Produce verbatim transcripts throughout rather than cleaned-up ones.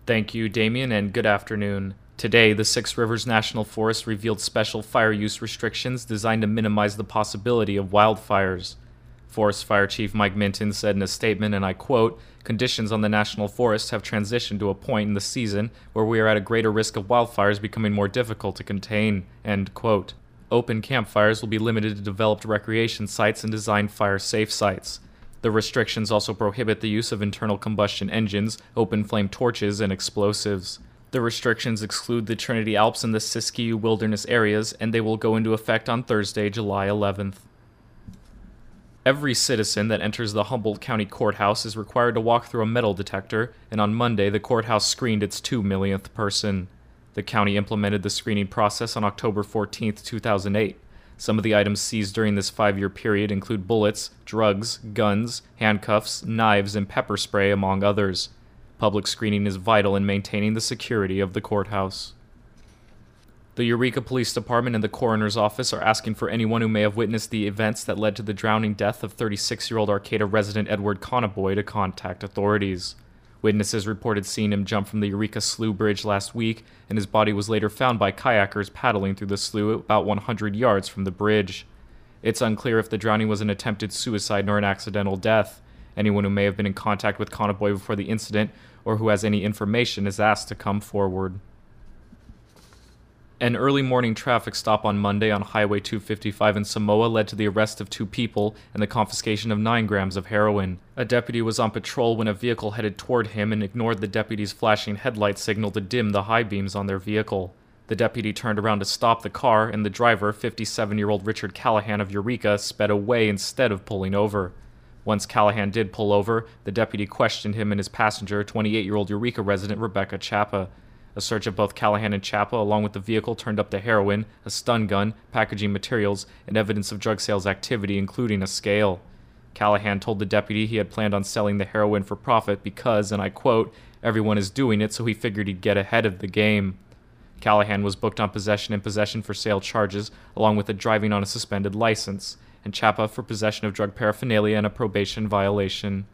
Thank you, Damien, and good afternoon. Today, the Six Rivers National Forest revealed special fire use restrictions designed to minimize the possibility of wildfires. Forest Fire Chief Mike Minton said in a statement, and I quote, "Conditions on the National Forest have transitioned to a point in the season where we are at a greater risk of wildfires becoming more difficult to contain," end quote. Open campfires will be limited to developed recreation sites and designed fire-safe sites. The restrictions also prohibit the use of internal combustion engines, open flame torches, and explosives. The restrictions exclude the Trinity Alps and the Siskiyou Wilderness areas, and they will go into effect on Thursday, July eleventh. Every citizen that enters the Humboldt County Courthouse is required to walk through a metal detector, and on Monday the courthouse screened its two millionth person. The county implemented the screening process on October fourteenth, two thousand eight. Some of the items seized during this five-year period include bullets, drugs, guns, handcuffs, knives, and pepper spray, among others. Public screening is vital in maintaining the security of the courthouse. The Eureka Police Department and the coroner's office are asking for anyone who may have witnessed the events that led to the drowning death of thirty-six-year-old Arcata resident Edward Conaboy to contact authorities. Witnesses reported seeing him jump from the Eureka Slough Bridge last week, and his body was later found by kayakers paddling through the slough about one hundred yards from the bridge. It's unclear if the drowning was an attempted suicide nor an accidental death. Anyone who may have been in contact with Conaboy before the incident or who has any information is asked to come forward. An early morning traffic stop on Monday on Highway two fifty-five in Samoa led to the arrest of two people and the confiscation of nine grams of heroin. A deputy was on patrol when a vehicle headed toward him and ignored the deputy's flashing headlight signal to dim the high beams on their vehicle. The deputy turned around to stop the car, and the driver, fifty-seven-year-old Richard Callahan of Eureka, sped away instead of pulling over. Once Callahan did pull over, the deputy questioned him and his passenger, twenty-eight-year-old Eureka resident Rebecca Chapa. A search of both Callahan and Chapa, along with the vehicle, turned up the heroin, a stun gun, packaging materials, and evidence of drug sales activity, including a scale. Callahan told the deputy he had planned on selling the heroin for profit because, and I quote, "everyone is doing it, so he figured he'd get ahead of the game." Callahan was booked on possession and possession for sale charges, along with a driving on a suspended license, and Chapa for possession of drug paraphernalia and a probation violation.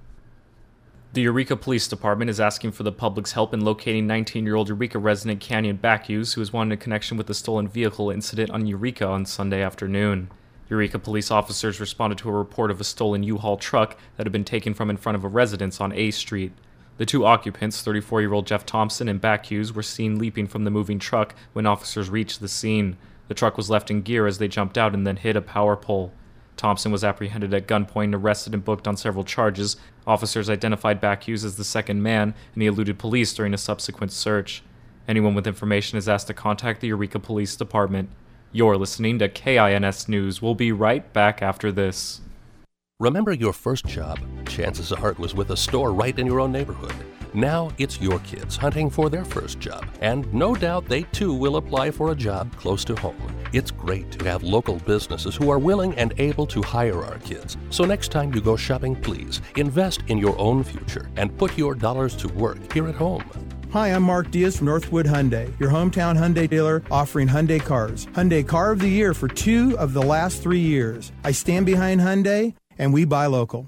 The Eureka Police Department is asking for the public's help in locating nineteen-year-old Eureka resident Canyon Bacuse, who was wanted in connection with the stolen vehicle incident on Eureka on Sunday afternoon. Eureka police officers responded to a report of a stolen U-Haul truck that had been taken from in front of a residence on A Street. The two occupants, thirty-four-year-old Jeff Thompson and Bacuse, were seen leaping from the moving truck when officers reached the scene. The truck was left in gear as they jumped out and then hit a power pole. Thompson was apprehended at gunpoint, arrested, and booked on several charges. Officers identified Bacuse as the second man, and he eluded police during a subsequent search. Anyone with information is asked to contact the Eureka Police Department. You're listening to K I N S News. We'll be right back after this. Remember your first job? Chances are it was with a store right in your own neighborhood. Now it's your kids hunting for their first job, and no doubt they too will apply for a job close to home. It's great to have local businesses who are willing and able to hire our kids. So next time you go shopping, please invest in your own future and put your dollars to work here at home. Hi, I'm Mark Diaz from Northwood Hyundai, your hometown Hyundai dealer offering Hyundai cars. Hyundai Car of the Year for two of the last three years. I stand behind Hyundai, and we buy local.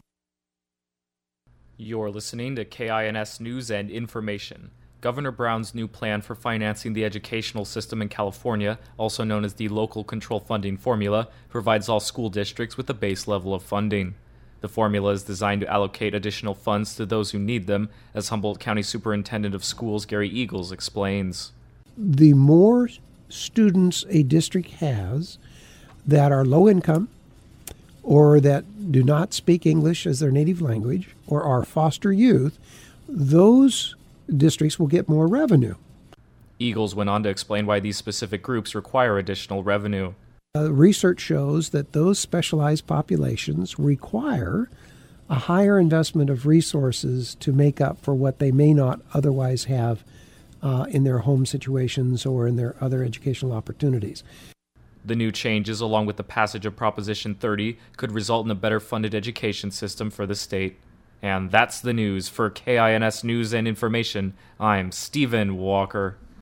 You're listening to K I N S News and Information. Governor Brown's new plan for financing the educational system in California, also known as the Local Control Funding Formula, provides all school districts with a base level of funding. The formula is designed to allocate additional funds to those who need them, as Humboldt County Superintendent of Schools Gary Eagles explains. The more students a district has that are low income, or that do not speak English as their native language, or are foster youth, those districts will get more revenue. Eagles went on to explain why these specific groups require additional revenue. Uh, research shows that those specialized populations require a higher investment of resources to make up for what they may not otherwise have uh, in their home situations or in their other educational opportunities. The new changes, along with the passage of Proposition thirty, could result in a better funded education system for the state. And that's the news. For K I N S News and Information, I'm Stephen Walker.